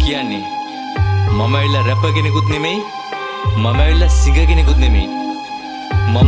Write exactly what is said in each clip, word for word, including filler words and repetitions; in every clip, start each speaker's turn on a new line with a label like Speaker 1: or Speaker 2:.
Speaker 1: කියන්නේ මම ඇවිල්ලා රැපර් කෙනෙකුත් නෙමෙයි මම ඇවිල්ලා සිංගර් කෙනෙකුත් නෙමෙයි මම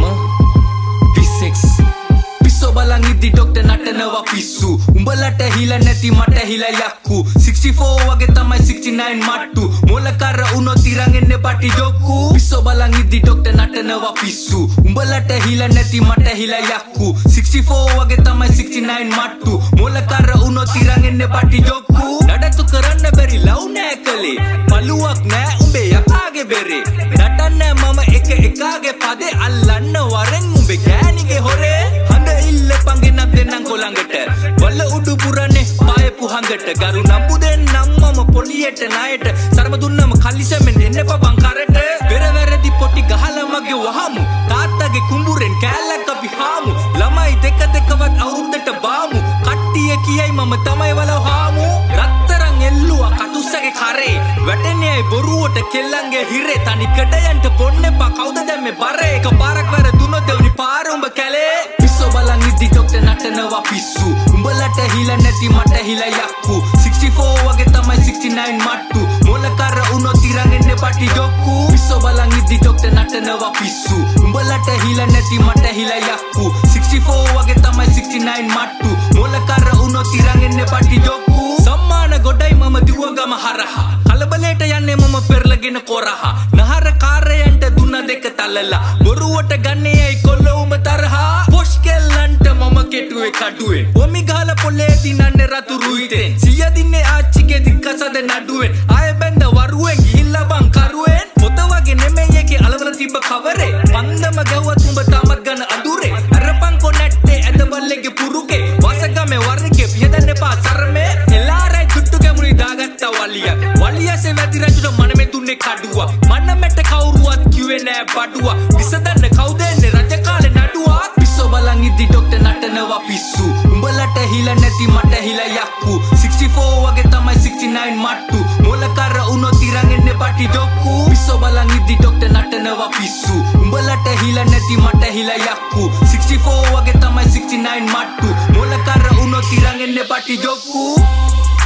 Speaker 1: පිස්සෙක්ස් පිස්සෝ බලන් ඉද්දි ඩොක්ටර් නටනවා පිස්සු උඹලට හිලා නැති මට හිලා යක්කු sixty-four වගේ තමයි sixty-nine මට්ටු මොලකර උනොත් ඉරන් එන්නේ පටි ජොක්කු පිස්සෝ බලන් ඉද්දි ඩොක්ටර් නටනවා පිස්සු උඹලට හිලා නැති මට හිලා යක්කු sixty-four වගේ තමයි sixty-nine මට්ටු මොලකර උනොත් ඉරන් එන්නේ පටි ජොක්කු නඩතු කරන්න බැරි ලව් නෑ කලේ පළුවක් නෑ උඹේ යකාගේ බෙරේ නටන්නේ මම එක එකාගේ පදේ අල්ලන්න වරෙන් උඹේ ගෑණිගේ හොරේ හඳ ඉල්ල පංගෙනක් දෙන්නම් කොළඟට වල උඩු පුරන්නේ පාය පුහඟට ගරු නම්බු දෙන්නම් මම පොලියට ණයට සරම දුන්නම කල්ලිසෙමෙන් එන්න පබන් කරට පෙර වැරදි පොටි ගහලා මගේ වහමු තාත්තගේ කුඹුරෙන් කෑල්ලක් අපි හාමු ළමයි දෙක දෙකවත් අවුරුද්දට බාමු කට්ටිය කියයි මම තමයි වලව හාමු රත්තරන් එල්ලුවා කටුස්සගේ කරේ වැටෙන්නේ බොරුවට කෙල්ලන්ගේ හිරේ තනි කඩයන්ට බොන්න එපා කවුද දැම්මේ බරේ එක පාරක් වැරදුනොත් දෙවනි පාර උඹ කැලේ පිස්සෝ බලන් ඉද්දි ඩොක්ටර් නටනවා පිස්සු උඹලට හිලා නැති මට හිලා යක්කු sixty-four වගේ තමයි sixty-nine මට්ටු මොලකර උනොත් ඉරන් එන්නේ පටි ජොක්කු පිස්සෝ බලන් ඉද්දි ඩොක්ටර් නටනවා පිස්සු උඹලට හිලා නැති මට හිලා යක්කු sixty-four වගේ තමයි sixty-nine මට්ටු මොලකර උනොත් ඉරන් එන්නේ පටි ජොක්කු සම්මාන ගොඩයි මම දිවගම හරහා කලබලයට යන්නේ මම පෙරලගෙන කොරහා නහර කාර්යයන්ට දුන්න දෙක තලලා බොරුවට ගන්නේ ඇයි කොල්ල උඹ තරහා පොෂ් කෙල්ලන්ට මම කෙටුවේ කඩුවේ ඔමි ගහලා පොලේ දිනන්නේ රතු රුයිතෙන් සිය දින්නේ ආච්චිගේ දික්කසද නඩුවෙන් ආය බැඳ වරුවෙන් ගිහිල්ලා බං කරුවෙන් පොත වගේ නෙමෙයි එකේ අලවල තිබ්බ කවරේ පන්දම ගැව්වත් උඹ තාමත් ගන්න අඳුරේ අරපන් කොනැට්ටේ ඇද බල්ලෙගේ පුරුකේ වාසගමේ වර්ණිකේ පියදන්න එපා සරමේ එලාරයි දුට්ටු ගැමුණි දාගත්තා වලියක් වලියසේ වැදි රජුට මනමේ දුන්නේ කඩුවා මනමෙට කවුරුවත් කිව්වේ නෑ බඩුවා විසඳන්න කවුද එන්නේ රජ කාලේ නඩුවා පිස්සෝ බලන් ඉද්දි ඩොක්ටර් නටනවා පිස්සු උඹලට හිලා නැති මට හිලා යක්කු sixty-four වගේ තමයි sixty-nine මට්ටු මොලකර උනොත් ඉරන් එන්නේ පටි ජොක්කු පිස්සෝ බලන් ඉද්දි ඩොක්ටර් නටනවා පිස්සු උඹලට හිලා නැති මට හිලා යක්කු sixty-four වගේ තමයි sixty-nine මට්ටු මොලකර උනොත් ඉරන් එන්නේ පටි ජොක්කු